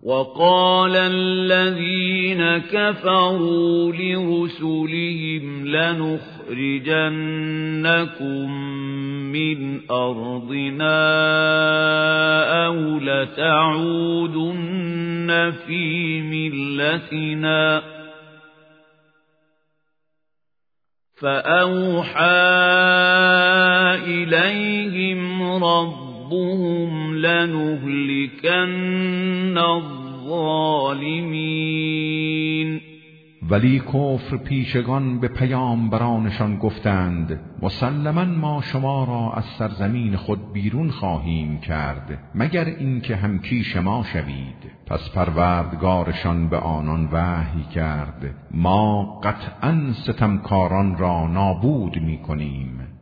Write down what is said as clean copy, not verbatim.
وقال الذين كفروا لرسلهم لنخرجنكم من أرضنا أو لتعودن في ملتنا فأوحى إليهم ربهم لنهلكن الظالمین. ولی کفر پیشگان به پیامبرانشان گفتند مسلماً ما شما را از سرزمین خود بیرون خواهیم کرد مگر اینکه همکیش ما شوید. پس پروردگارشان به آنان وحی کرد ما قطعاً ستمکاران را نابود می کنیم.